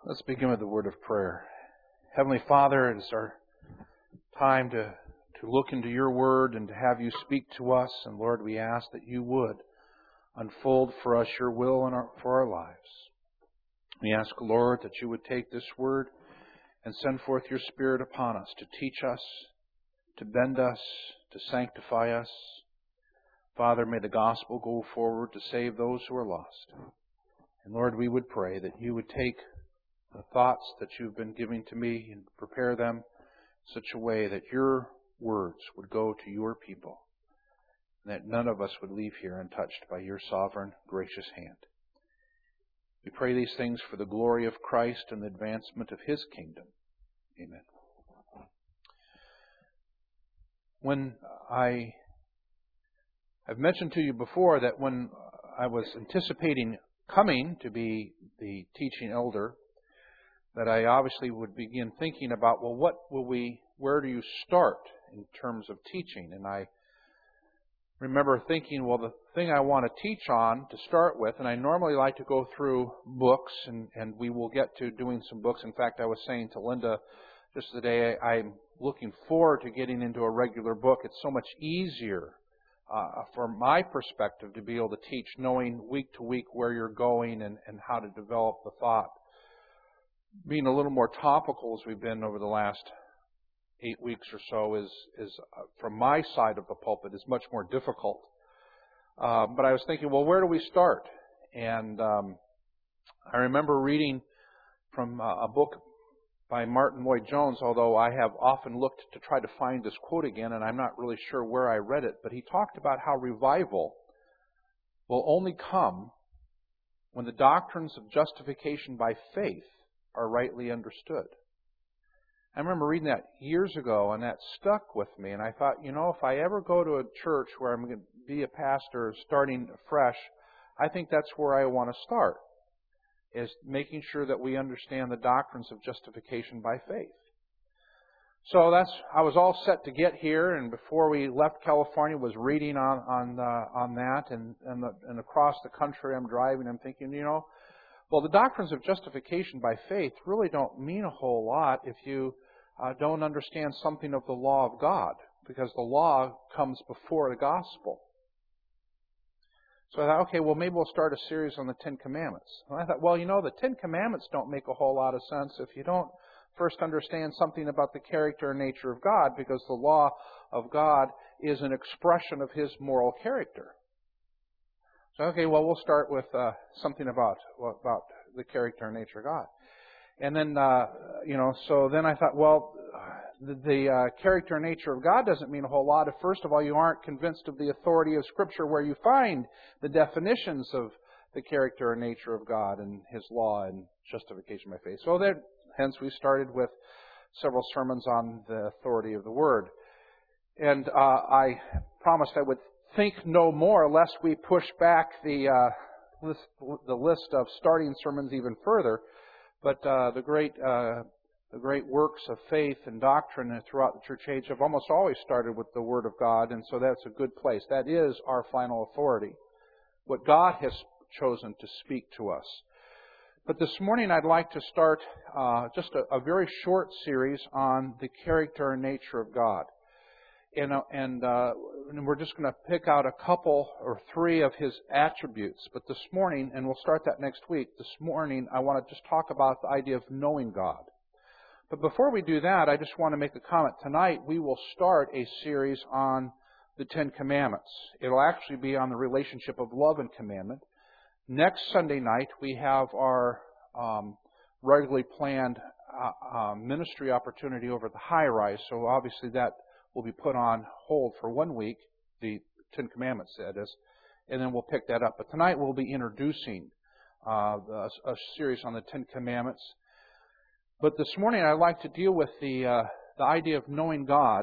Let's begin with the word of prayer. Heavenly Father, it is our time to look into your word and to have you speak to us. And Lord, we ask that you would unfold for us your will for our lives. We ask, Lord, that you would take this word and send forth your Spirit upon us to teach us, to bend us, to sanctify us. Father, may the gospel go forward to save those who are lost. And Lord, we would pray that you would take the thoughts that you've been giving to me and prepare them in such a way that your words would go to your people, and that none of us would leave here untouched by your sovereign, gracious hand. We pray these things for the glory of Christ and the advancement of His kingdom. Amen. I've mentioned to you before that when I was anticipating coming to be the teaching elder, that I obviously would begin thinking about, well, where do you start in terms of teaching? And I remember thinking, well, the thing I want to teach on to start with, and I normally like to go through books, and we will get to doing some books. In fact, I was saying to Linda just today, I'm looking forward to getting into a regular book. It's so much easier from my perspective to be able to teach, knowing week to week where you're going and how to develop the thought. Being a little more topical as we've been over the last 8 weeks or so is from my side of the pulpit, is much more difficult. But I was thinking, well, where do we start? And I remember reading from a book by Martin Lloyd-Jones, although I have often looked to try to find this quote again, and I'm not really sure where I read it, but he talked about how revival will only come when the doctrines of justification by faith are rightly understood. I remember reading that years ago, and that stuck with me. And I thought, if I ever go to a church where I'm going to be a pastor starting afresh, I think that's where I want to start, is making sure that we understand the doctrines of justification by faith. So I was all set to get here, and before we left California, was reading on that, and across the country I'm driving. I'm thinking, well, the doctrines of justification by faith really don't mean a whole lot if you don't understand something of the law of God, because the law comes before the gospel. So I thought, okay, well, maybe we'll start a series on the Ten Commandments. And I thought, well, the Ten Commandments don't make a whole lot of sense if you don't first understand something about the character and nature of God, because the law of God is an expression of His moral character. So, okay, well, we'll start with something about the character and nature of God. And then, so then I thought, well, the character and nature of God doesn't mean a whole lot if, first of all, you aren't convinced of the authority of Scripture where you find the definitions of the character and nature of God and His law and justification by faith. So hence we started with several sermons on the authority of the Word. And I promised I would think no more lest we push back the list of starting sermons even further. But the great works of faith and doctrine throughout the church age have almost always started with the Word of God, and so that's a good place. That is our final authority, what God has chosen to speak to us. But this morning I'd like to start just a very short series on the character and nature of God. And we're just going to pick out a couple or three of His attributes. But this morning, and we'll start that next week, this morning I want to just talk about the idea of knowing God. But before we do that, I just want to make a comment. Tonight we will start a series on the Ten Commandments. It'll actually be on the relationship of love and commandment. Next Sunday night we have our regularly planned ministry opportunity over at the High Rise. So obviously that will be put on hold for 1 week, the Ten Commandments, that is, and then we'll pick that up. But tonight we'll be introducing a series on the Ten Commandments. But this morning I'd like to deal with the idea of knowing God.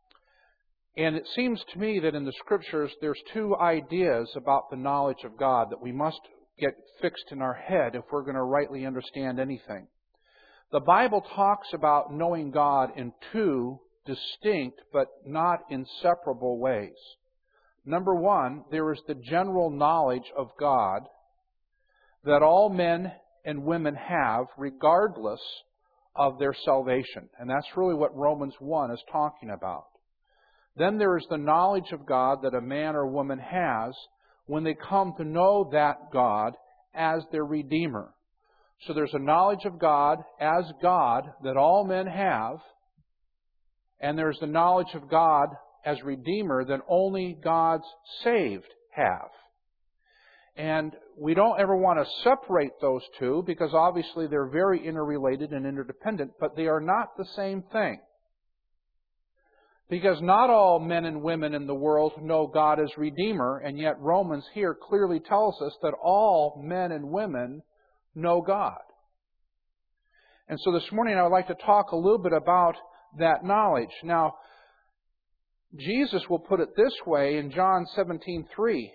And it seems to me that in the Scriptures there's two ideas about the knowledge of God that we must get fixed in our head if we're going to rightly understand anything. The Bible talks about knowing God in two distinct but not inseparable ways. Number one, there is the general knowledge of God that all men and women have regardless of their salvation. And that's really what Romans 1 is talking about. Then there is the knowledge of God that a man or woman has when they come to know that God as their Redeemer. So there's a knowledge of God as God that all men have, and there's the knowledge of God as Redeemer that only God's saved have. And we don't ever want to separate those two because obviously they're very interrelated and interdependent, but they are not the same thing. Because not all men and women in the world know God as Redeemer, and yet Romans here clearly tells us that all men and women know God. And so this morning I would like to talk a little bit about that knowledge. Now, Jesus will put it this way in John 17:3.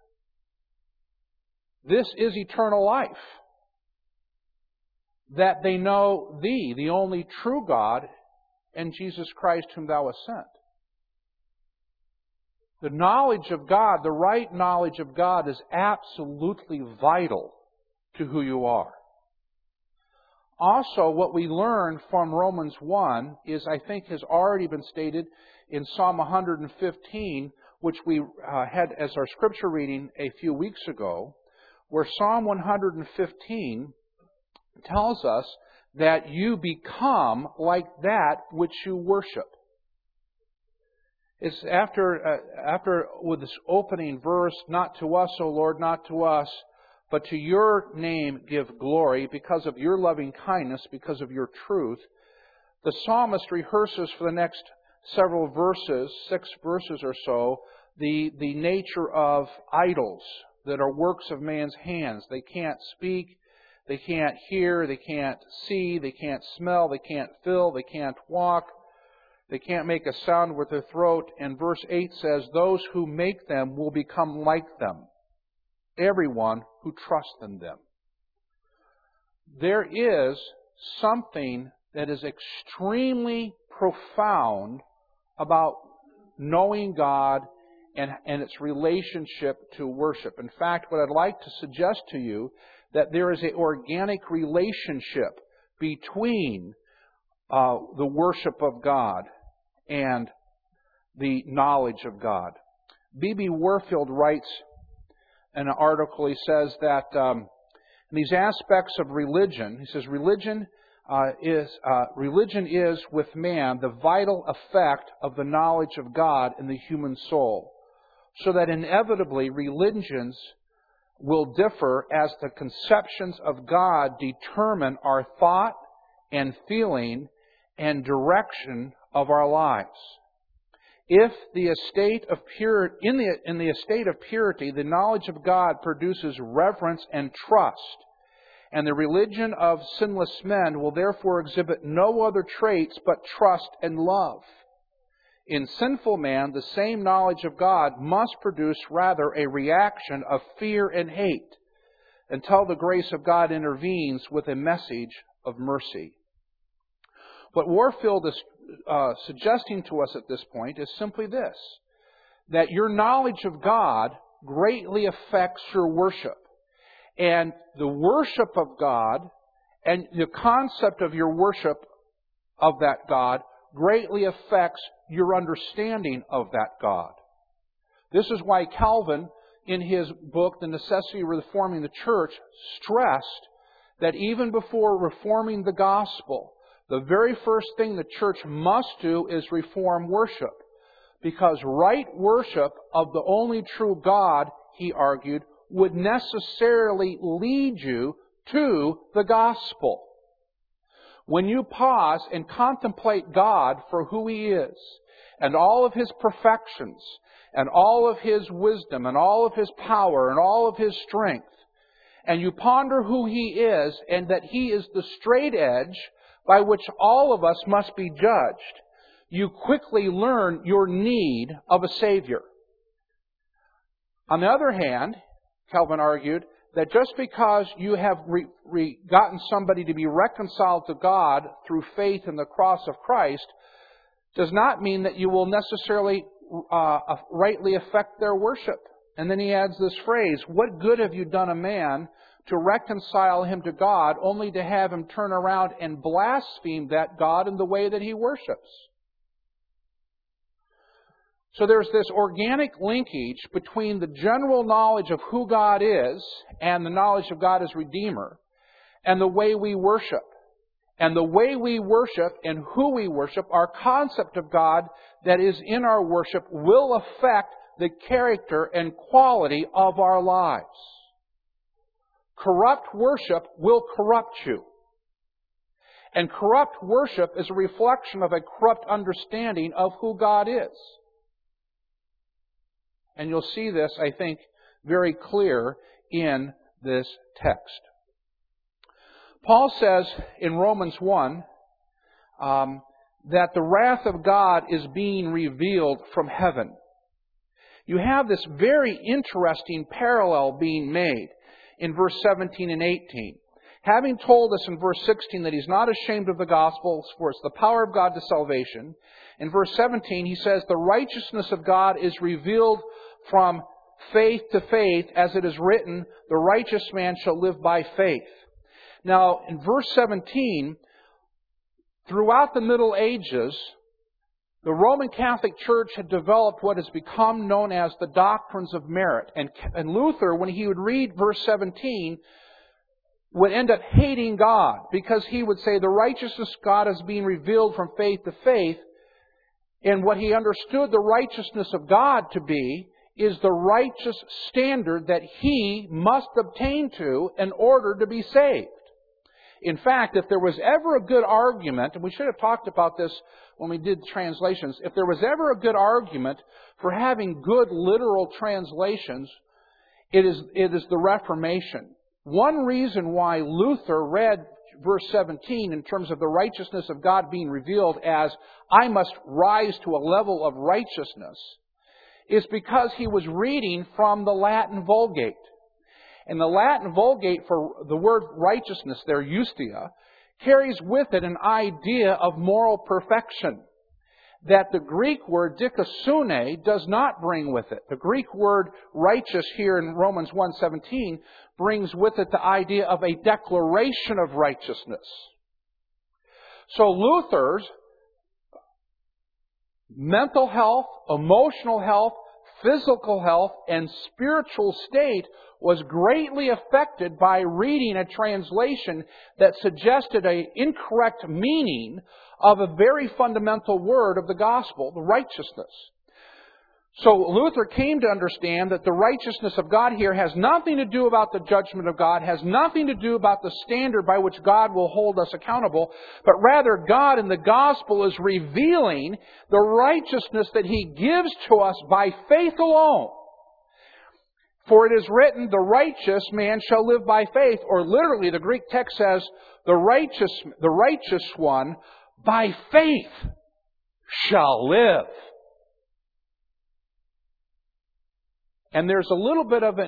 This is eternal life, that they know Thee, the only true God, and Jesus Christ whom Thou hast sent. The knowledge of God, the right knowledge of God, is absolutely vital to who you are. Also, what we learn from Romans 1 is, I think, has already been stated in Psalm 115, which we had as our scripture reading a few weeks ago, where Psalm 115 tells us that you become like that which you worship. It's after with this opening verse, not to us, O Lord, not to us, but to your name give glory because of your loving kindness, because of your truth. The psalmist rehearses for the next several verses, 6 verses or so, the nature of idols that are works of man's hands. They can't speak, they can't hear, they can't see, they can't smell, they can't feel, they can't walk, they can't make a sound with their throat. And verse 8 says, those who make them will become like them, everyone who trusts in them. There is something that is extremely profound about knowing God and its relationship to worship. In fact, what I'd like to suggest to you, that there is an organic relationship between the worship of God and the knowledge of God. B.B. Warfield writes in an article, he says that in these aspects of religion, he says, religion is with man the vital effect of the knowledge of God in the human soul, so that inevitably religions will differ as the conceptions of God determine our thought and feeling and direction of our lives. If the estate of in the estate of purity, the knowledge of God produces reverence and trust, and the religion of sinless men will therefore exhibit no other traits but trust and love. In sinful man, the same knowledge of God must produce rather a reaction of fear and hate, until the grace of God intervenes with a message of mercy. What Warfield is suggesting to us at this point is simply this, that your knowledge of God greatly affects your worship. And the worship of God and the concept of your worship of that God greatly affects your understanding of that God. This is why Calvin, in his book, The Necessity of Reforming the Church, stressed that even before reforming the gospel, the very first thing the church must do is reform worship. Because right worship of the only true God, he argued, would necessarily lead you to the gospel. When you pause and contemplate God for who He is, and all of His perfections, and all of His wisdom, and all of His power, and all of His strength, and you ponder who He is, and that He is the straight edge by which all of us must be judged, you quickly learn your need of a Savior. On the other hand, Calvin argued that just because you have gotten somebody to be reconciled to God through faith in the cross of Christ does not mean that you will necessarily rightly affect their worship. And then he adds this phrase, what good have you done a man to reconcile him to God, only to have him turn around and blaspheme that God in the way that he worships. So there's this organic linkage between the general knowledge of who God is and the knowledge of God as Redeemer and the way we worship. And the way we worship and who we worship, our concept of God that is in our worship will affect the character and quality of our lives. Corrupt worship will corrupt you. And corrupt worship is a reflection of a corrupt understanding of who God is. And you'll see this, I think, very clear in this text. Paul says in Romans 1 that the wrath of God is being revealed from heaven. You have this very interesting parallel being made in verse 17 and 18. Having told us in verse 16 that He's not ashamed of the gospel, for it's the power of God to salvation. In verse 17 he says, the righteousness of God is revealed from faith to faith, as it is written, the righteous man shall live by faith. Now, in verse 17, throughout the Middle Ages, the Roman Catholic Church had developed what has become known as the doctrines of merit. And Luther, when he would read verse 17, would end up hating God, because he would say the righteousness of God is being revealed from faith to faith. And what he understood the righteousness of God to be is the righteous standard that he must obtain to in order to be saved. In fact, if there was ever a good argument, and we should have talked about this when we did translations, if there was ever a good argument for having good literal translations, it is the Reformation. One reason why Luther read verse 17 in terms of the righteousness of God being revealed as, I must rise to a level of righteousness, is because he was reading from the Latin Vulgate. And the Latin Vulgate for the word righteousness there, justia, carries with it an idea of moral perfection that the Greek word dikasune does not bring with it. The Greek word righteous here in Romans 1:17 brings with it the idea of a declaration of righteousness. So Luther's mental health, emotional health, physical health, and spiritual state was greatly affected by reading a translation that suggested an incorrect meaning of a very fundamental word of the gospel, the righteousness. So Luther came to understand that the righteousness of God here has nothing to do about the judgment of God, has nothing to do about the standard by which God will hold us accountable, but rather God in the gospel is revealing the righteousness that He gives to us by faith alone. For it is written, the righteous man shall live by faith, or literally the Greek text says, the righteous one by faith shall live. And there's a little bit of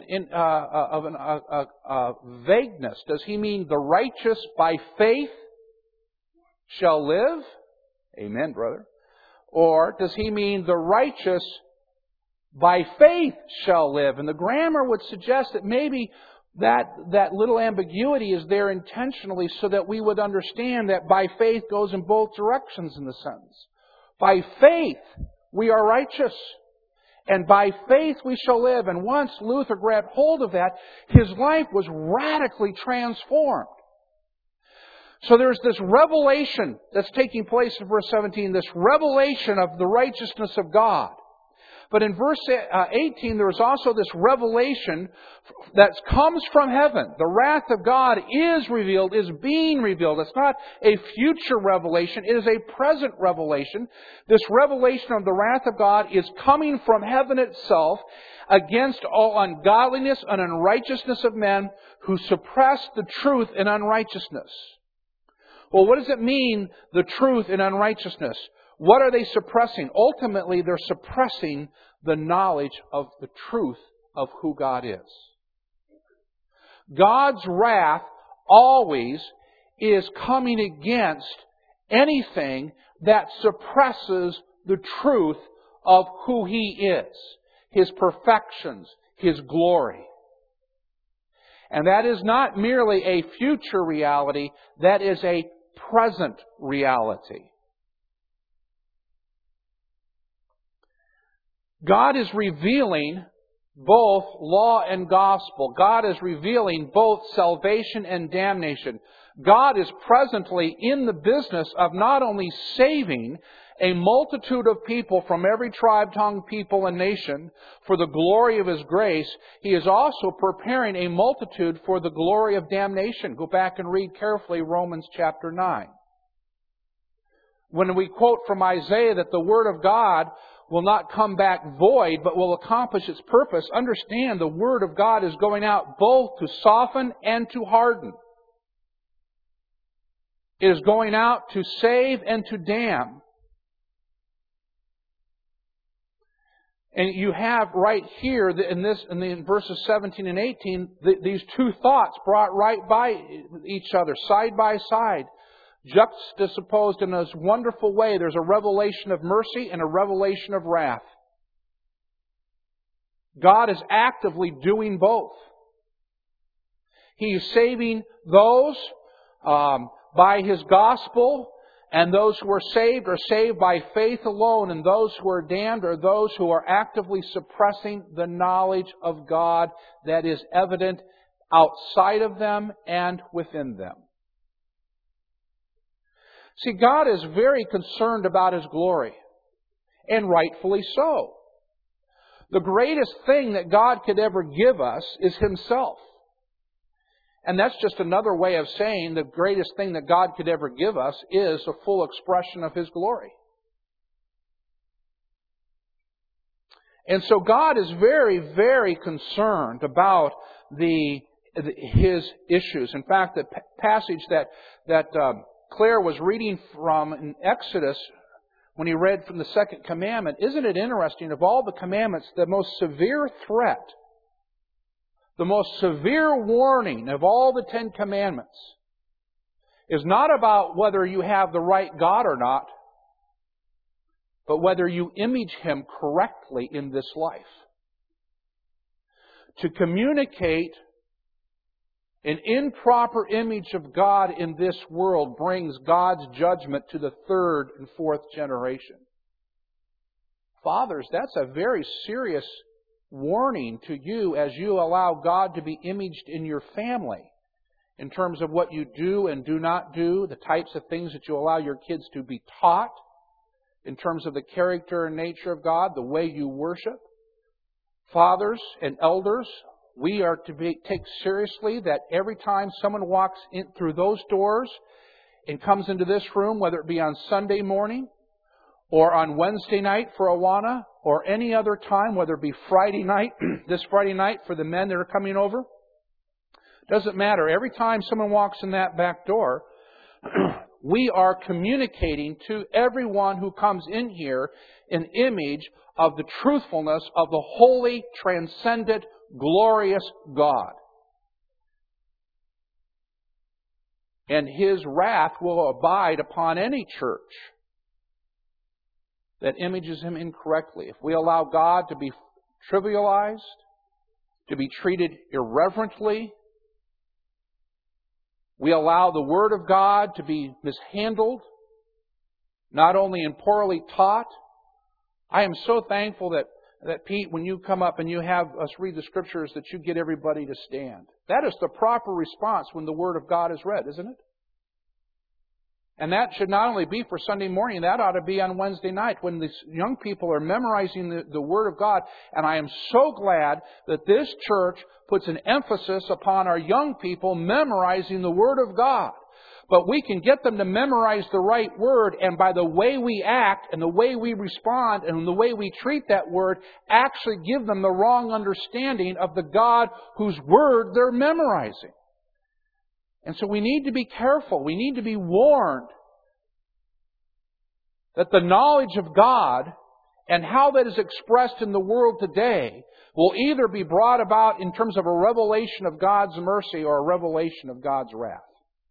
a vagueness. Does he mean the righteous by faith shall live? Amen, brother. Or does he mean the righteous by faith shall live? And the grammar would suggest that maybe that little ambiguity is there intentionally so that we would understand that by faith goes in both directions in the sentence. By faith we are righteous. And by faith we shall live. And once Luther grabbed hold of that, his life was radically transformed. So there's this revelation that's taking place in verse 17, this revelation of the righteousness of God. But in verse 18, there is also this revelation that comes from heaven. The wrath of God is revealed, is being revealed. It's not a future revelation. It is a present revelation. This revelation of the wrath of God is coming from heaven itself against all ungodliness and unrighteousness of men who suppress the truth in unrighteousness. Well, what does it mean, the truth in unrighteousness? What are they suppressing? Ultimately, they're suppressing the knowledge of the truth of who God is. God's wrath always is coming against anything that suppresses the truth of who He is, His perfections, His glory. And that is not merely a future reality, that is a present reality. God is revealing both law and gospel. God is revealing both salvation and damnation. God is presently in the business of not only saving a multitude of people from every tribe, tongue, people, and nation for the glory of His grace, He is also preparing a multitude for the glory of damnation. Go back and read carefully Romans chapter 9. When we quote from Isaiah that the Word of God will not come back void, but will accomplish its purpose, understand the Word of God is going out both to soften and to harden. It is going out to save and to damn. And you have right here in verses 17 and 18, these two thoughts brought right by each other, side by side, juxtaposed in this wonderful way. There's a revelation of mercy and a revelation of wrath. God is actively doing both. He is saving those by His gospel, and those who are saved by faith alone, and those who are damned are those who are actively suppressing the knowledge of God that is evident outside of them and within them. See, God is very concerned about His glory, and rightfully so. The greatest thing that God could ever give us is Himself. And that's just another way of saying the greatest thing that God could ever give us is a full expression of His glory. And so God is very, very concerned about His issues. In fact, the passage that Claire was reading from in Exodus, when he read from the second commandment, isn't it interesting, of all the commandments, the most severe threat, the most severe warning of all the 10 commandments is not about whether you have the right God or not, but whether you image Him correctly in this life. To communicate an improper image of God in this world brings God's judgment to the third and fourth generation. Fathers, that's a very serious warning to you as you allow God to be imaged in your family in terms of what you do and do not do, the types of things that you allow your kids to be taught in terms of the character and nature of God, the way you worship. Fathers and elders, we are to take seriously that every time someone walks in through those doors and comes into this room, whether it be on Sunday morning or on Wednesday night for Awana, or any other time, whether it be Friday night, this Friday night for the men that are coming over, doesn't matter. Every time someone walks in that back door, we are communicating to everyone who comes in here an image of the truthfulness of the holy, transcendent, glorious God. And His wrath will abide upon any church that images Him incorrectly. If we allow God to be trivialized, to be treated irreverently, we allow the Word of God to be mishandled, not only and poorly taught. I am so thankful that Pete, when you come up and you have us read the Scriptures, that you get everybody to stand. That is the proper response when the Word of God is read, isn't it? And that should not only be for Sunday morning, that ought to be on Wednesday night when these young people are memorizing the Word of God. And I am so glad that this church puts an emphasis upon our young people memorizing the Word of God. But we can get them to memorize the right Word, and by the way we act and the way we respond and the way we treat that Word, actually give them the wrong understanding of the God whose Word they're memorizing. And so we need to be careful. We need to be warned that the knowledge of God and how that is expressed in the world today will either be brought about in terms of a revelation of God's mercy or a revelation of God's wrath.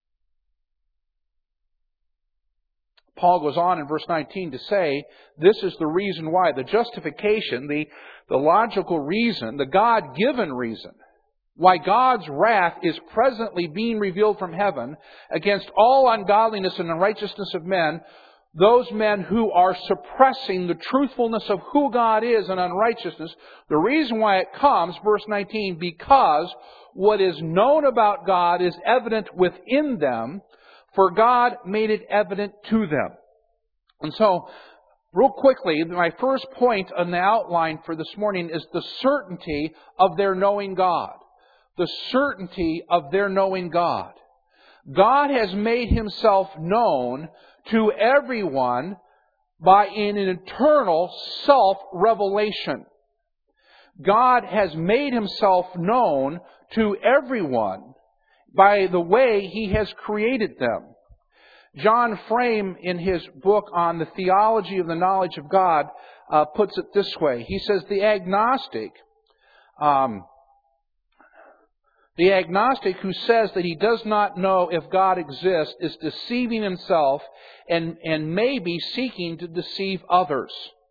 Paul goes on in verse 19 to say, this is the reason why, the justification, the logical reason, the God-given reason, why God's wrath is presently being revealed from heaven against all ungodliness and unrighteousness of men, those men who are suppressing the truthfulness of who God is in unrighteousness. The reason why it comes, verse 19, because what is known about God is evident within them, for God made it evident to them. And so, real quickly, my first point on the outline for this morning is the certainty of their knowing God. The certainty of their knowing God. God has made Himself known to everyone by an eternal self-revelation. God has made Himself known to everyone by the way He has created them. John Frame, in his book on the theology of the knowledge of God, puts it this way. He says, the agnostic who says that he does not know if God exists is deceiving himself and may be seeking to deceive others.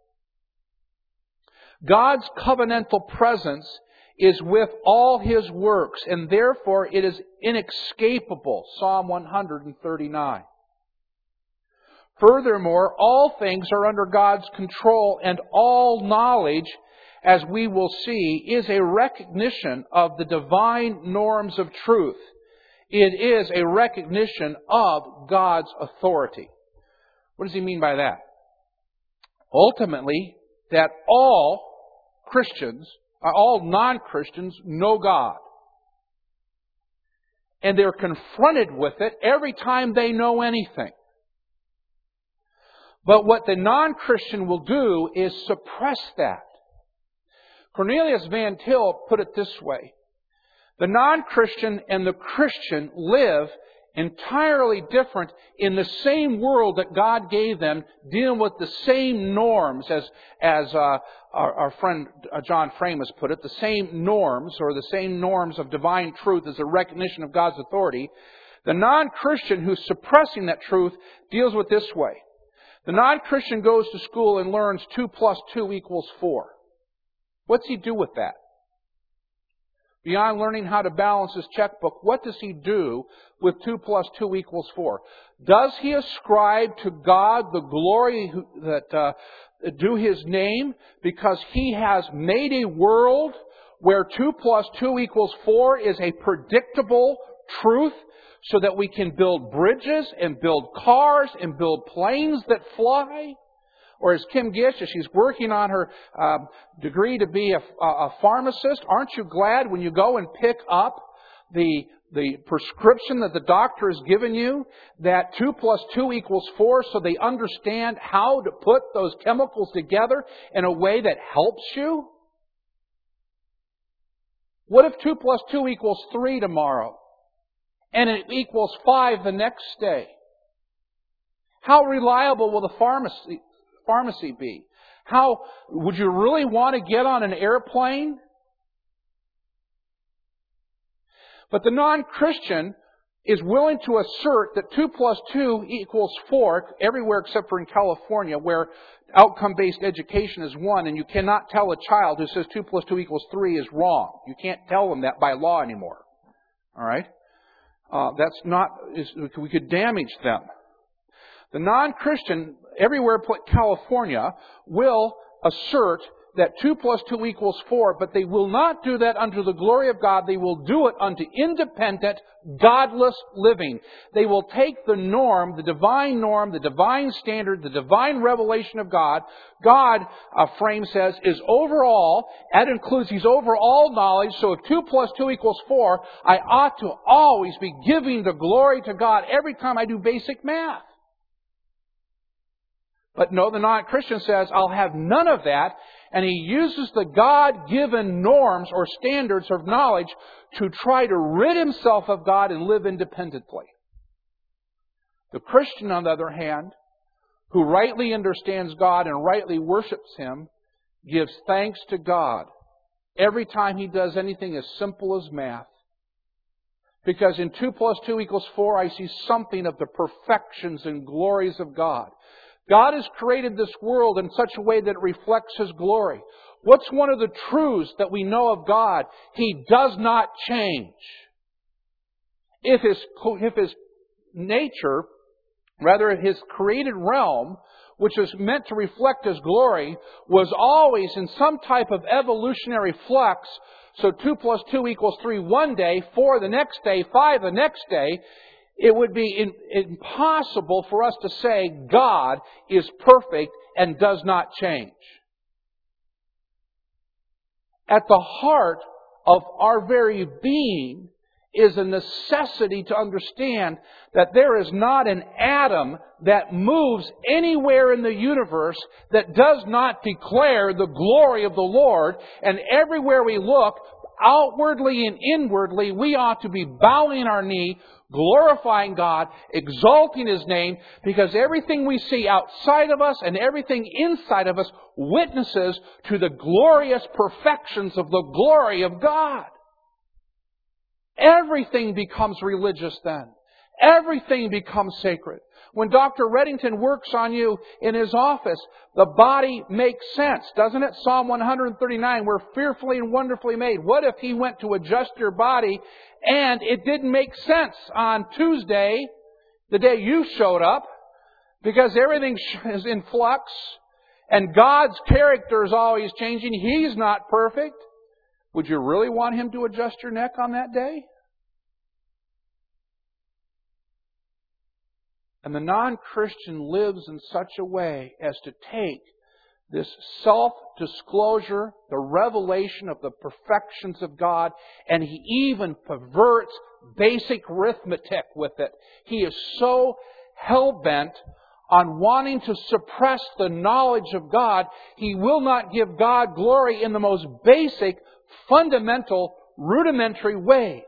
God's covenantal presence is with all His works, and therefore it is inescapable. Psalm 139. Furthermore, all things are under God's control, and all knowledge, as we will see, is a recognition of the divine norms of truth. It is a recognition of God's authority. What does he mean by that? Ultimately, that all Christians, all non-Christians, know God. And they're confronted with it every time they know anything. But what the non-Christian will do is suppress that. Cornelius Van Til put it this way. The non-Christian and the Christian live entirely different in the same world that God gave them, dealing with the same norms as our friend John Frame has put it, the same norms or the same norms of divine truth as a recognition of God's authority. The non-Christian who's suppressing that truth deals with this way. The non-Christian goes to school and learns 2 + 2 = 4. What's he do with that? Beyond learning how to balance his checkbook, what does he do with 2 + 2 = 4? Does he ascribe to God the glory that due His name because He has made a world where 2 + 2 = 4 is a predictable truth so that we can build bridges and build cars and build planes that fly? Or as Kim Gish, as she's working on her degree to be a pharmacist, aren't you glad when you go and pick up the prescription that the doctor has given you, that 2 + 2 = 4, so they understand how to put those chemicals together in a way that helps you? What if 2 + 2 = 3 tomorrow, and it equals 5 the next day? How reliable will the pharmacy be? How would you really want to get on an airplane? But the non-Christian is willing to assert that 2 + 2 = 4 everywhere except for in California, where outcome-based education is one, and you cannot tell a child who says 2 + 2 = 3 is wrong. You can't tell them that by law anymore. All right? We could damage them. The non-Christian, everywhere but California, will assert that 2 + 2 = 4, but they will not do that unto the glory of God. They will do it unto independent, godless living. They will take the norm, the divine standard, the divine revelation of God. God, Frame says, is over all. That includes He's over all knowledge. So if 2 + 2 = 4, I ought to always be giving the glory to God every time I do basic math. But no, the non-Christian says, I'll have none of that. And he uses the God-given norms or standards of knowledge to try to rid himself of God and live independently. The Christian, on the other hand, who rightly understands God and rightly worships Him, gives thanks to God every time he does anything as simple as math. Because in 2 + 2 = 4, I see something of the perfections and glories of God. God has created this world in such a way that it reflects His glory. What's one of the truths that we know of God? He does not change. If His nature, rather His created realm, which is meant to reflect His glory, was always in some type of evolutionary flux, so 2 plus 2 equals 3 one day, 4 the next day, 5 the next day, it would be impossible for us to say God is perfect and does not change. At the heart of our very being is a necessity to understand that there is not an atom that moves anywhere in the universe that does not declare the glory of the Lord. And everywhere we look, outwardly and inwardly, we ought to be bowing our knee, glorifying God, exalting His name, because everything we see outside of us and everything inside of us witnesses to the glorious perfections of the glory of God. Everything becomes religious then. Everything becomes sacred. When Dr. Reddington works on you in his office, the body makes sense, doesn't it? Psalm 139, we're fearfully and wonderfully made. What if he went to adjust your body and it didn't make sense on Tuesday, the day you showed up, because everything is in flux and God's character is always changing. He's not perfect. Would you really want Him to adjust your neck on that day? And the non-Christian lives in such a way as to take this self-disclosure, the revelation of the perfections of God, and he even perverts basic arithmetic with it. He is so hell-bent on wanting to suppress the knowledge of God, he will not give God glory in the most basic, fundamental, rudimentary ways.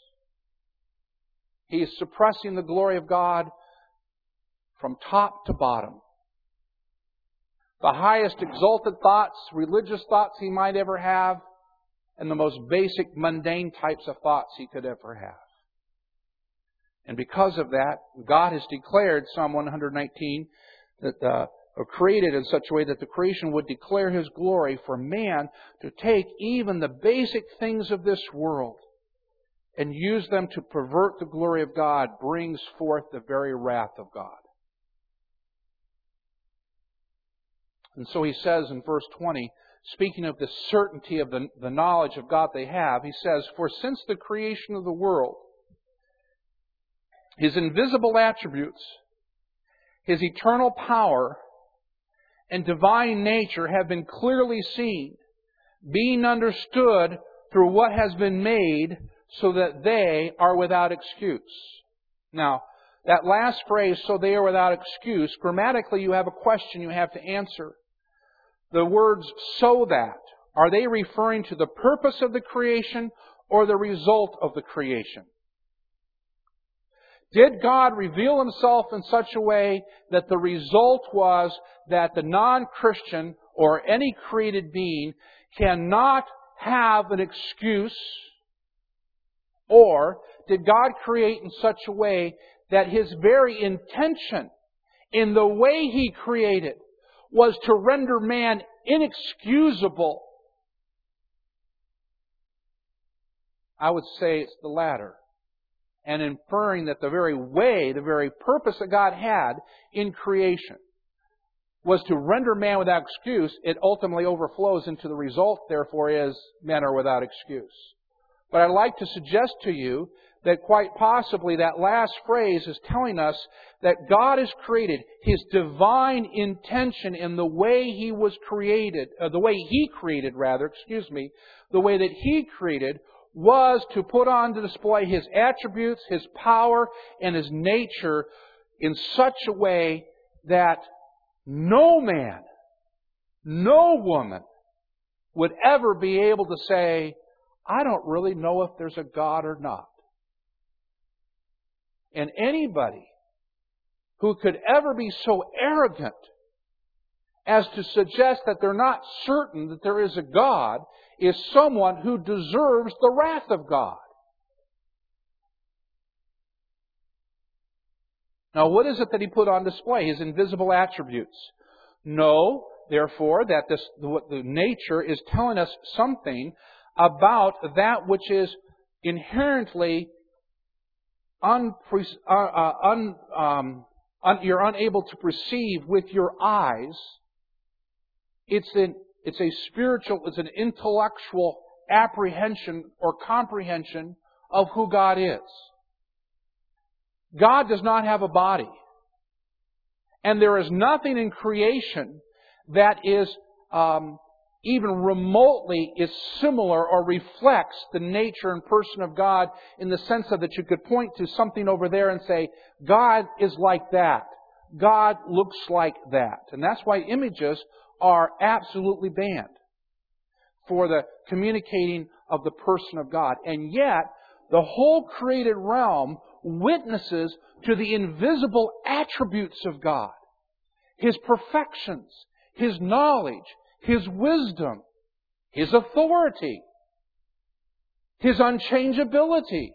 He is suppressing the glory of God from top to bottom. The highest exalted thoughts, religious thoughts he might ever have, and the most basic, mundane types of thoughts he could ever have. And because of that, God has declared, Psalm 119, that or created in such a way that the creation would declare His glory, for man to take even the basic things of this world and use them to pervert the glory of God brings forth the very wrath of God. And so he says in verse 20, speaking of the certainty of the knowledge of God they have, he says, "For since the creation of the world, His invisible attributes, His eternal power, and divine nature have been clearly seen, being understood through what has been made, so that they are without excuse." Now, that last phrase, "so they are without excuse," grammatically you have a question you have to answer. The words "so that," are they referring to the purpose of the creation or the result of the creation? Did God reveal Himself in such a way that the result was that the non-Christian or any created being cannot have an excuse? Or did God create in such a way that His very intention in the way He created was to render man inexcusable? I would say it's the latter. And inferring that the very way, the very purpose that God had in creation was to render man without excuse, it ultimately overflows into the result, therefore, is men are without excuse. But I'd like to suggest to you that quite possibly that last phrase is telling us that God has created His divine intention in the way He was created, the way He created, the way that He created was to put on display His attributes, His power, and His nature in such a way that no man, no woman would ever be able to say, "I don't really know if there's a God or not." And anybody who could ever be so arrogant as to suggest that they're not certain that there is a God is someone who deserves the wrath of God. Now, what is it that He put on display? His invisible attributes. No, therefore, that the nature is telling us something about that which is inherently you're unable to perceive with your eyes. It's an intellectual apprehension or comprehension of who God is. God does not have a body. And there is nothing in creation that is even remotely is similar or reflects the nature and person of God, in the sense of that you could point to something over there and say, God is like that. God looks like that. And that's why images are absolutely banned for the communicating of the person of God. And yet, the whole created realm witnesses to the invisible attributes of God. His perfections, His knowledge, His wisdom, His authority, His unchangeability.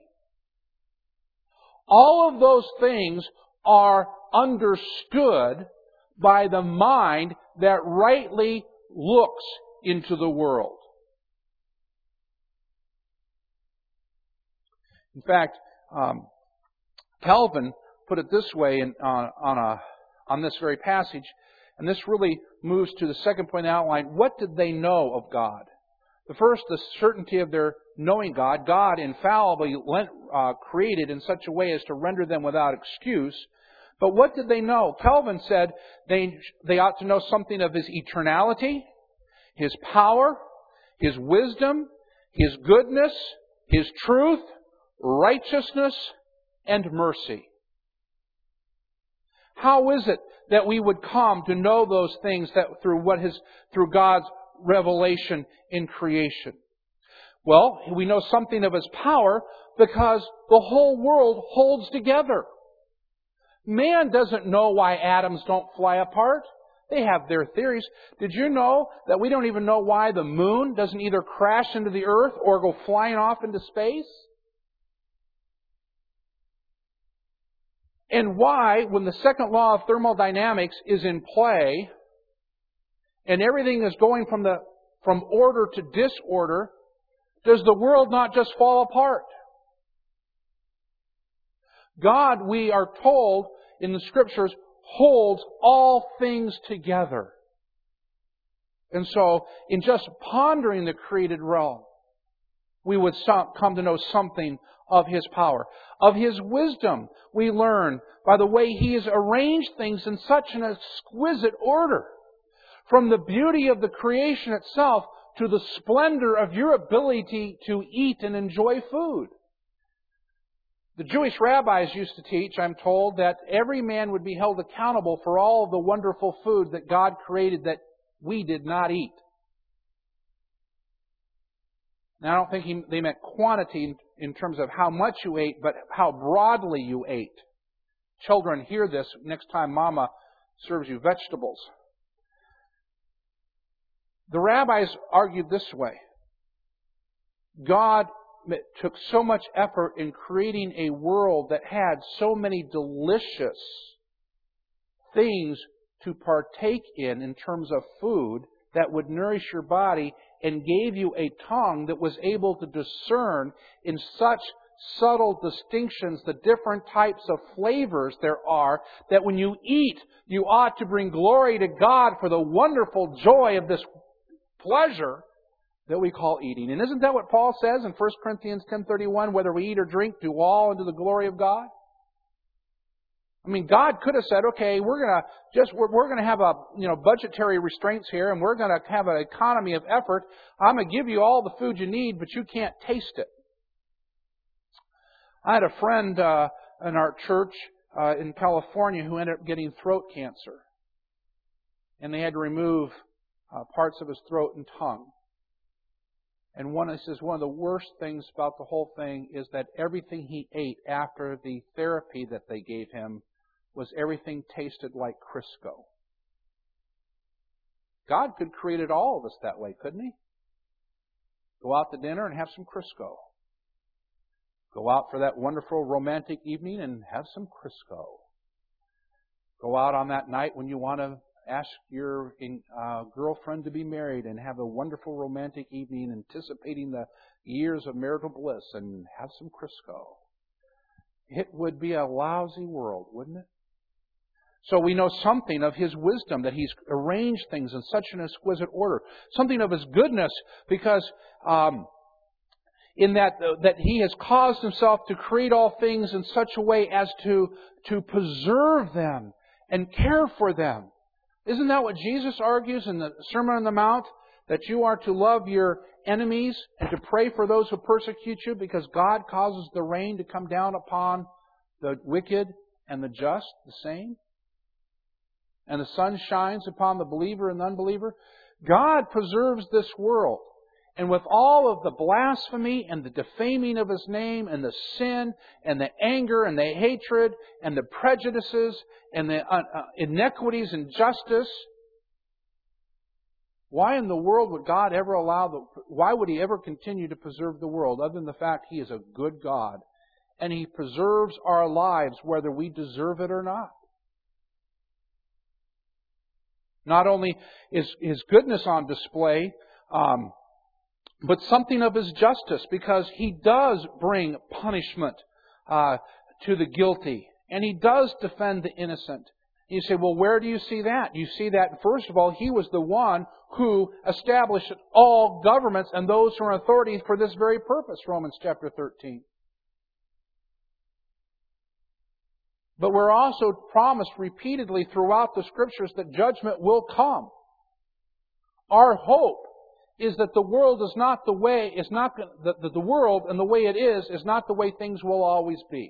All of those things are understood by the mind that rightly looks into the world. In fact, Calvin put it this way on this very passage, and this really moves to the second point in the outline. What did they know of God? The first, the certainty of their knowing God. God infallibly created in such a way as to render them without excuse. But what did they know? Calvin said they ought to know something of His eternality, His power, His wisdom, His goodness, His truth, righteousness, and mercy. How is it that we would come to know those things through God's revelation in creation? Well, we know something of His power because the whole world holds together. Man doesn't know why atoms don't fly apart. They have their theories. Did you know that we don't even know why the moon doesn't either crash into the earth or go flying off into space? And why, when the second law of thermodynamics is in play, and everything is going from order to disorder, does the world not just fall apart? God, we are told in the Scriptures, holds all things together. And so, in just pondering the created realm, we would come to know something of His power. Of His wisdom, we learn by the way He has arranged things in such an exquisite order. From the beauty of the creation itself to the splendor of your ability to eat and enjoy food. The Jewish rabbis used to teach, I'm told, that every man would be held accountable for all of the wonderful food that God created that we did not eat. Now, I don't think they meant quantity in terms of how much you ate, but how broadly you ate. Children, hear this next time Mama serves you vegetables. The rabbis argued this way. God took so much effort in creating a world that had so many delicious things to partake in terms of food that would nourish your body, and gave you a tongue that was able to discern in such subtle distinctions the different types of flavors there are, that when you eat, you ought to bring glory to God for the wonderful joy of this pleasure that we call eating. And isn't that what Paul says in 1 Corinthians 10:31? Whether we eat or drink, do all unto the glory of God. I mean, God could have said, okay, we're going to have budgetary restraints here, and we're going to have an economy of effort. I'm going to give you all the food you need, but you can't taste it. I had a friend in our church in California who ended up getting throat cancer. And they had to remove parts of his throat and tongue. And he says one of the worst things about the whole thing is that everything he ate after the therapy that they gave him was everything tasted like Crisco. God could create it all of us that way, couldn't He? Go out to dinner and have some Crisco. Go out for that wonderful romantic evening and have some Crisco. Go out on that night when you want to ask your girlfriend to be married and have a wonderful romantic evening, anticipating the years of marital bliss, and have some Crisco. It would be a lousy world, wouldn't it? So we know something of His wisdom, that He's arranged things in such an exquisite order. Something of His goodness, because in that He has caused Himself to create all things in such a way as to preserve them and care for them. Isn't that what Jesus argues in the Sermon on the Mount? That you are to love your enemies and to pray for those who persecute you, because God causes the rain to come down upon the wicked and the just the same. And the sun shines upon the believer and the unbeliever. God preserves this world. And with all of the blasphemy and the defaming of His name and the sin and the anger and the hatred and the prejudices and the inequities and justice, why in the world would God ever why would He ever continue to preserve the world, other than the fact He is a good God? And He preserves our lives whether we deserve it or not. Not only is His goodness on display, but something of His justice, because He does bring punishment to the guilty. And He does defend the innocent. You say, well, where do you see that? You see that, first of all, He was the one who established all governments and those who are in authority for this very purpose, Romans chapter 13. But we're also promised repeatedly throughout the Scriptures that judgment will come. Our hope is that the world is not the way, that the world and the way it is not the way things will always be.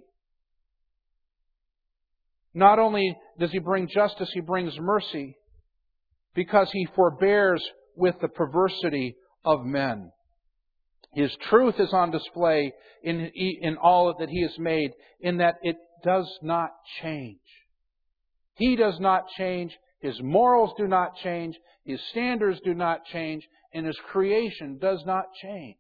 Not only does He bring justice, He brings mercy, because He forbears with the perversity of men. His truth is on display in all that He has made, in that it does not change. He does not change. His morals do not change. His standards do not change. And His creation does not change.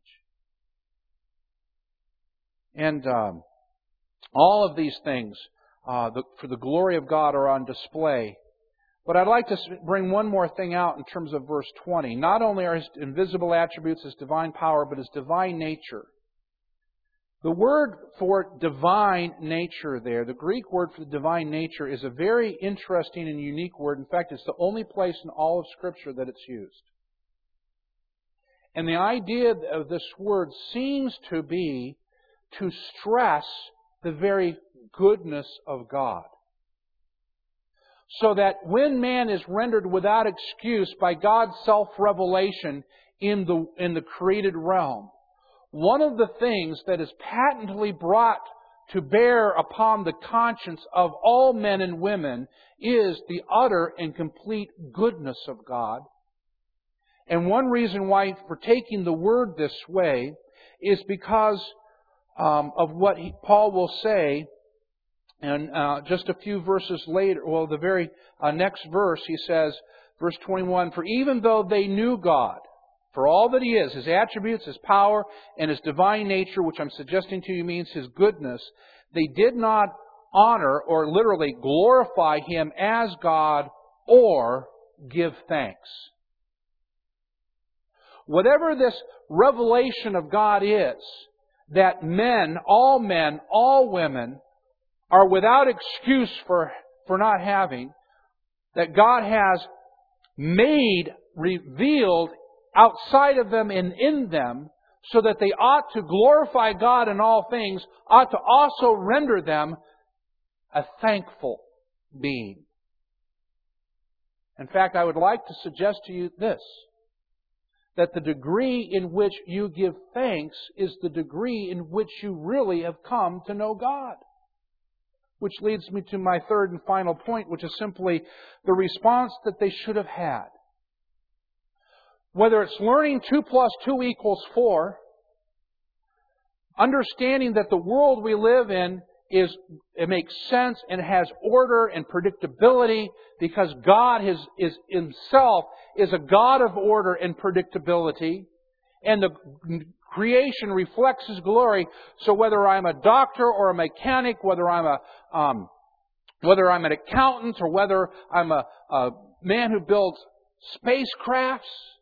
And all of these things, for the glory of God, are on display. But I'd like to bring one more thing out in terms of verse 20. Not only are His invisible attributes, His divine power, but His divine nature. The word for divine nature there, the Greek word for divine nature, is a very interesting and unique word. In fact, it's the only place in all of Scripture that it's used. And the idea of this word seems to be to stress the very goodness of God. So that when man is rendered without excuse by God's self-revelation in the created realm, one of the things that is patently brought to bear upon the conscience of all men and women is the utter and complete goodness of God. And one reason why for taking the word this way is because of what Paul will say. And just a few verses later, well, the very next verse, he says, verse 21, "For even though they knew God, for all that He is, His attributes, His power, and His divine nature," which I'm suggesting to you means His goodness, "they did not honor," or literally glorify Him as God or give thanks. Whatever this revelation of God is, that men, all women, are without excuse for not having, that God has made, revealed outside of them and in them, so that they ought to glorify God in all things, ought to also render them a thankful being. In fact, I would like to suggest to you this, that the degree in which you give thanks is the degree in which you really have come to know God. Which leads me to my third and final point, which is simply the response that they should have had. Whether it's learning 2 plus 2 equals 4, understanding that the world we live in it makes sense and has order and predictability, because God is Himself is a God of order and predictability, and the creation reflects His glory. So whether I'm a doctor or a mechanic, whether I'm an accountant, or whether I'm a man who builds spacecrafts.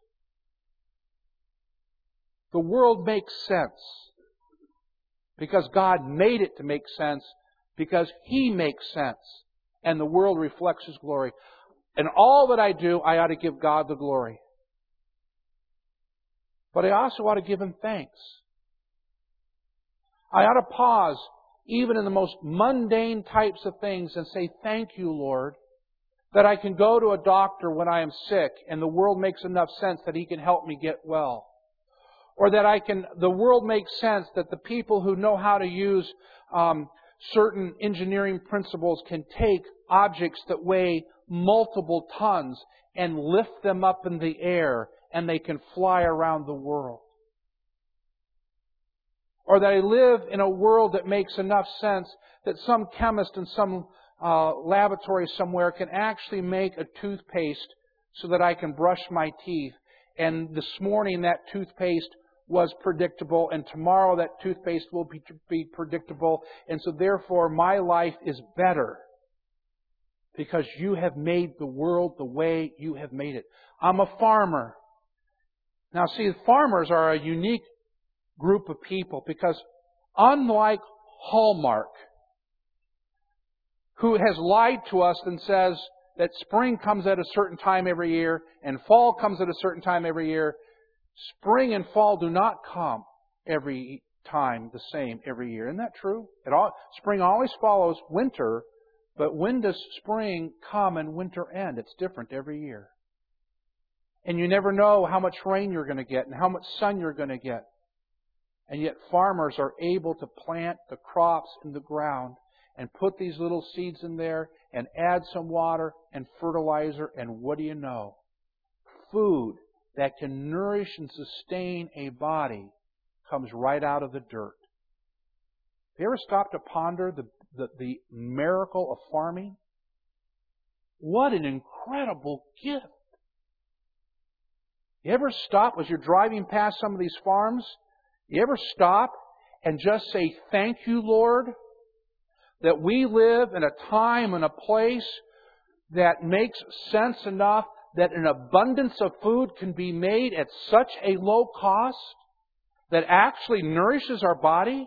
The world makes sense because God made it to make sense, because He makes sense, and the world reflects His glory. And all that I do, I ought to give God the glory. But I also ought to give Him thanks. I ought to pause even in the most mundane types of things and say, thank you, Lord, that I can go to a doctor when I am sick and the world makes enough sense that He can help me get well. Or that the world makes sense that the people who know how to use certain engineering principles can take objects that weigh multiple tons and lift them up in the air and they can fly around the world. Or that I live in a world that makes enough sense that some chemist in some laboratory somewhere can actually make a toothpaste so that I can brush my teeth. And this morning that toothpaste was predictable, and tomorrow that toothpaste will be predictable. And so therefore my life is better because you have made the world the way you have made it. I'm a farmer. Now see, farmers are a unique group of people because unlike Hallmark, who has lied to us and says that spring comes at a certain time every year and fall comes at a certain time every year, spring and fall do not come every time the same every year. Isn't that true? Spring always follows winter, but when does spring come and winter end? It's different every year. And you never know how much rain you're going to get and how much sun you're going to get. And yet farmers are able to plant the crops in the ground and put these little seeds in there and add some water and fertilizer, and what do you know? Food that can nourish and sustain a body comes right out of the dirt. Have you ever stopped to ponder the miracle of farming? What an incredible gift. You ever stop as you're driving past some of these farms? You ever stop and just say, thank you, Lord, that we live in a time and a place that makes sense enough that an abundance of food can be made at such a low cost that actually nourishes our body?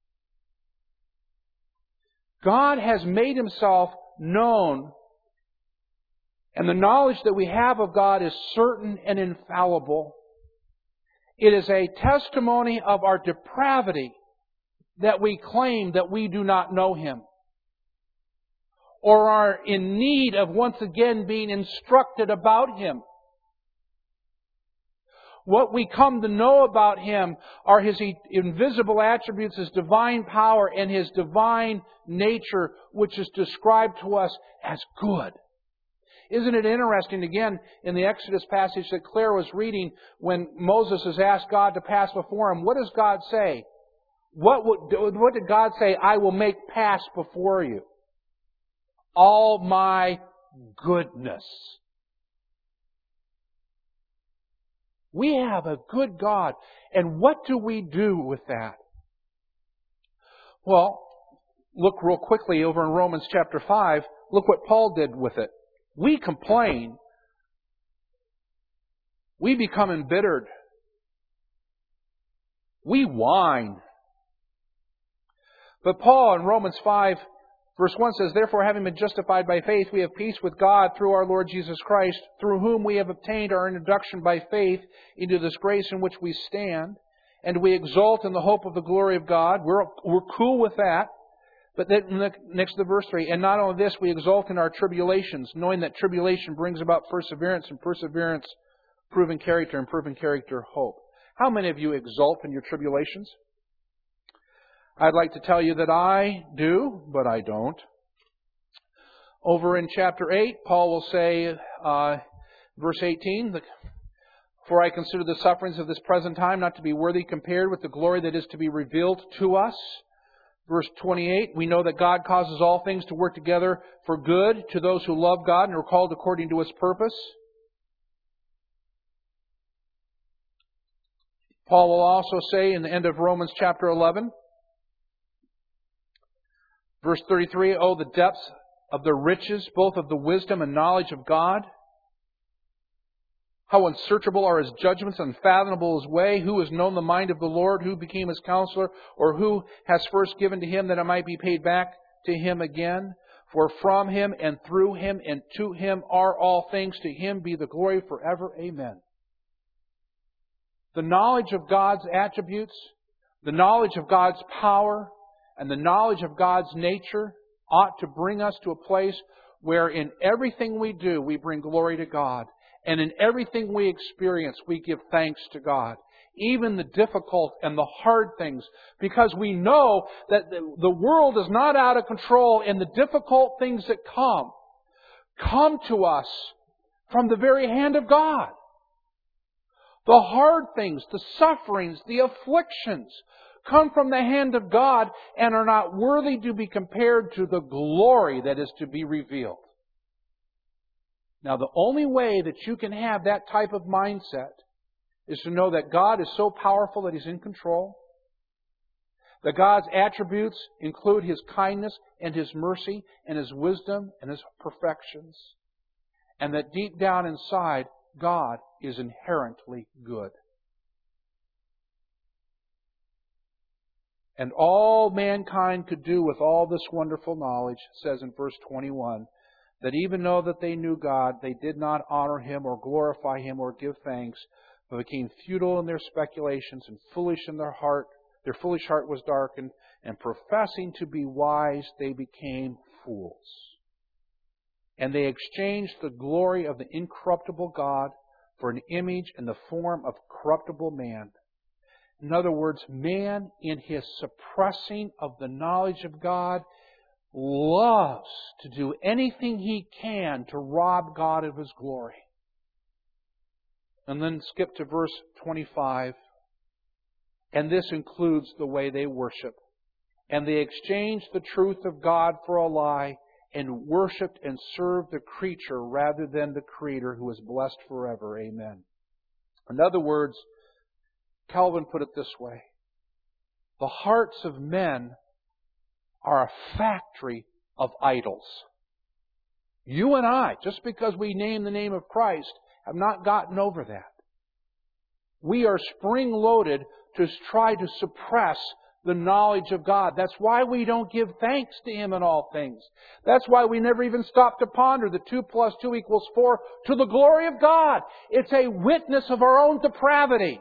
God has made Himself known, and the knowledge that we have of God is certain and infallible. It is a testimony of our depravity that we claim that we do not know Him, or are in need of once again being instructed about Him. What we come to know about Him are His invisible attributes, His divine power, and His divine nature, which is described to us as good. Isn't it interesting, again, in the Exodus passage that Claire was reading, when Moses has asked God to pass before him, what does God say? What did God say? I will make pass before you all my goodness. We have a good God. And what do we do with that? Well, look real quickly over in Romans chapter 5. Look what Paul did with it. We complain. We become embittered. We whine. But Paul in Romans 5, verse 1 says, therefore, having been justified by faith, we have peace with God through our Lord Jesus Christ, through whom we have obtained our introduction by faith into this grace in which we stand, and we exult in the hope of the glory of God. We're cool with that. But then next to verse 3, and not only this, we exult in our tribulations, knowing that tribulation brings about perseverance, and perseverance, proven character, and proven character, hope. How many of you exult in your tribulations? I'd like to tell you that I do, but I don't. Over in chapter 8, Paul will say, verse 18, for I consider the sufferings of this present time not to be worthy compared with the glory that is to be revealed to us. Verse 28, we know that God causes all things to work together for good to those who love God and are called according to His purpose. Paul will also say in the end of Romans chapter 11, verse 33, oh, the depths of the riches, both of the wisdom and knowledge of God. How unsearchable are His judgments, unfathomable His way. Who has known the mind of the Lord? Who became His counselor? Or who has first given to Him that it might be paid back to Him again? For from Him and through Him and to Him are all things. To Him be the glory forever. Amen. The knowledge of God's attributes, the knowledge of God's power, and the knowledge of God's nature ought to bring us to a place where in everything we do, we bring glory to God. And in everything we experience, we give thanks to God. Even the difficult and the hard things. Because we know that the world is not out of control, and the difficult things that come to us from the very hand of God. The hard things, the sufferings, the afflictions come from the hand of God and are not worthy to be compared to the glory that is to be revealed. Now, the only way that you can have that type of mindset is to know that God is so powerful that He's in control, that God's attributes include His kindness and His mercy and His wisdom and His perfections, and that deep down inside, God is inherently good. And all mankind could do with all this wonderful knowledge, says in verse 21, that even though that they knew God, they did not honor Him or glorify Him or give thanks, but became futile in their speculations and foolish in their heart. Their foolish heart was darkened, and professing to be wise, they became fools. And they exchanged the glory of the incorruptible God for an image in the form of corruptible man. In other words, man, in his suppressing of the knowledge of God, loves to do anything he can to rob God of His glory. And then skip to verse 25. And this includes the way they worship. And they exchanged the truth of God for a lie, and worshipped and served the creature rather than the Creator, who is blessed forever. Amen. In other words, Calvin put it this way: the hearts of men are a factory of idols. You and I, just because we name the name of Christ, have not gotten over that. We are spring-loaded to try to suppress the knowledge of God. That's why we don't give thanks to Him in all things. That's why we never even stop to ponder the 2 + 2 = 4 to the glory of God. It's a witness of our own depravity.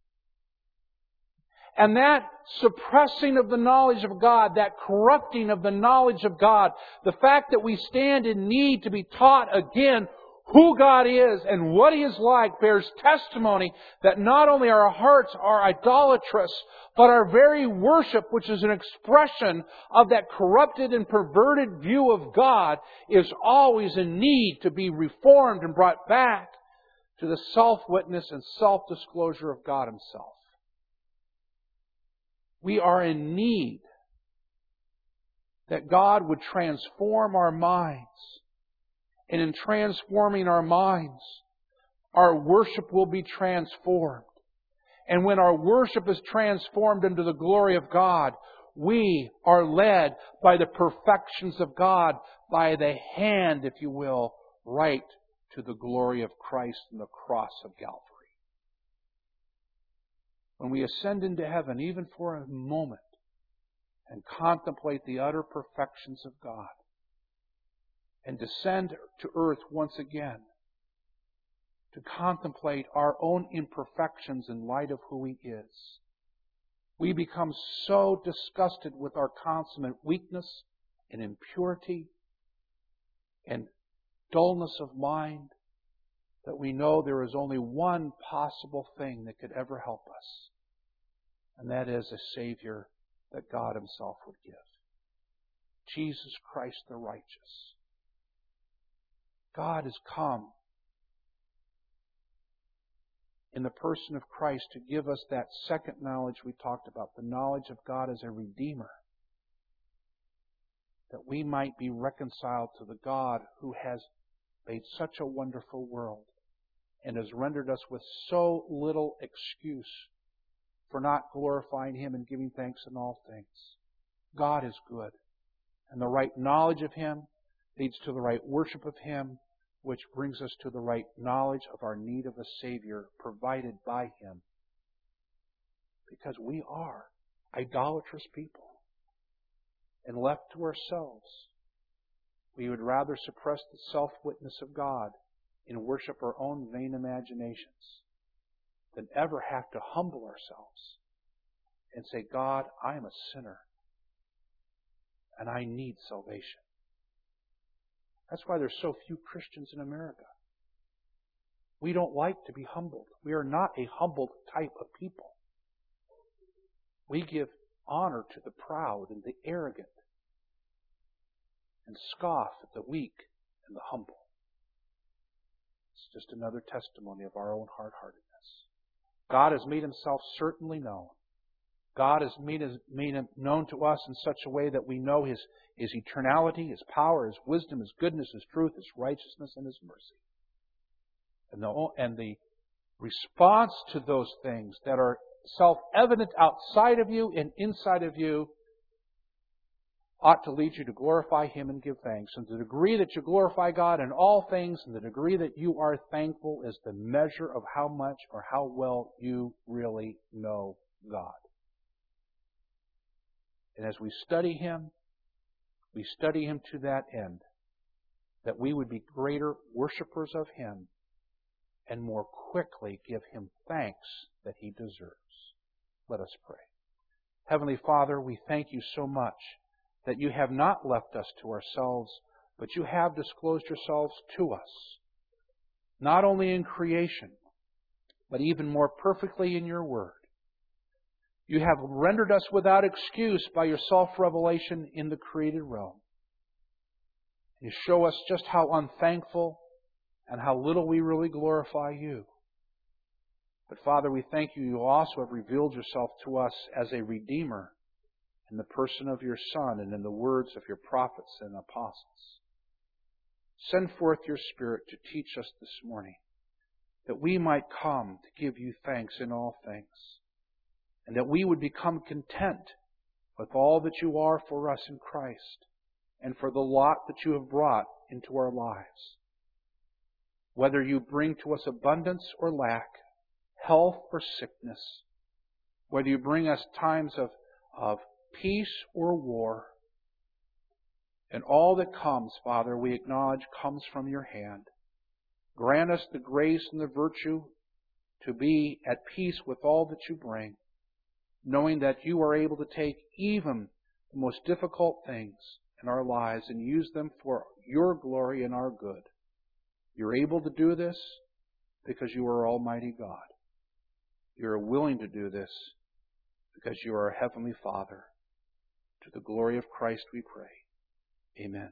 And that suppressing of the knowledge of God, that corrupting of the knowledge of God, the fact that we stand in need to be taught again who God is and what He is like, bears testimony that not only our hearts are idolatrous, but our very worship, which is an expression of that corrupted and perverted view of God, is always in need to be reformed and brought back to the self-witness and self-disclosure of God Himself. We are in need that God would transform our minds. And in transforming our minds, our worship will be transformed. And when our worship is transformed into the glory of God, we are led by the perfections of God, by the hand, if you will, right to the glory of Christ and the cross of Calvary. When we ascend into heaven, even for a moment, and contemplate the utter perfections of God, and descend to earth once again to contemplate our own imperfections in light of who He is, we become so disgusted with our consummate weakness and impurity and dullness of mind that we know there is only one possible thing that could ever help us, and that is a Savior that God Himself would give. Jesus Christ the righteous. God has come in the person of Christ to give us that second knowledge we talked about, the knowledge of God as a Redeemer, that we might be reconciled to the God who has made such a wonderful world and has rendered us with so little excuse for not glorifying Him and giving thanks in all things. God is good, and the right knowledge of Him leads to the right worship of Him, which brings us to the right knowledge of our need of a Savior provided by Him. Because we are idolatrous people. And left to ourselves, we would rather suppress the self-witness of God and worship our own vain imaginations than ever have to humble ourselves and say, God, I am a sinner and I need salvation. That's why there's so few Christians in America. We don't like to be humbled. We are not a humbled type of people. We give honor to the proud and the arrogant and scoff at the weak and the humble. It's just another testimony of our own hard-heartedness. God has made Himself certainly known. God has made Him known to us in such a way that we know His eternality, His power, His wisdom, His goodness, His truth, His righteousness, and His mercy. And the response to those things that are self-evident outside of you and inside of you ought to lead you to glorify Him and give thanks. And the degree that you glorify God in all things, and the degree that you are thankful, is the measure of how much or how well you really know God. And as we study Him to that end, that we would be greater worshipers of Him and more quickly give Him thanks that He deserves. Let us pray. Heavenly Father, we thank You so much that You have not left us to ourselves, but You have disclosed Yourselves to us, not only in creation, but even more perfectly in Your Word. You have rendered us without excuse by Your self-revelation in the created realm. You show us just how unthankful and how little we really glorify You. But Father, we thank You. You also have revealed Yourself to us as a Redeemer in the person of Your Son and in the words of Your prophets and apostles. Send forth Your Spirit to teach us this morning, that we might come to give You thanks in all things, and that we would become content with all that You are for us in Christ, and for the lot that You have brought into our lives. Whether You bring to us abundance or lack, health or sickness, whether You bring us times of peace or war, and all that comes, Father, we acknowledge comes from Your hand. Grant us the grace and the virtue to be at peace with all that You bring, knowing that You are able to take even the most difficult things in our lives and use them for Your glory and our good. You're able to do this because You are Almighty God. You are willing to do this because You are our Heavenly Father. To the glory of Christ we pray. Amen.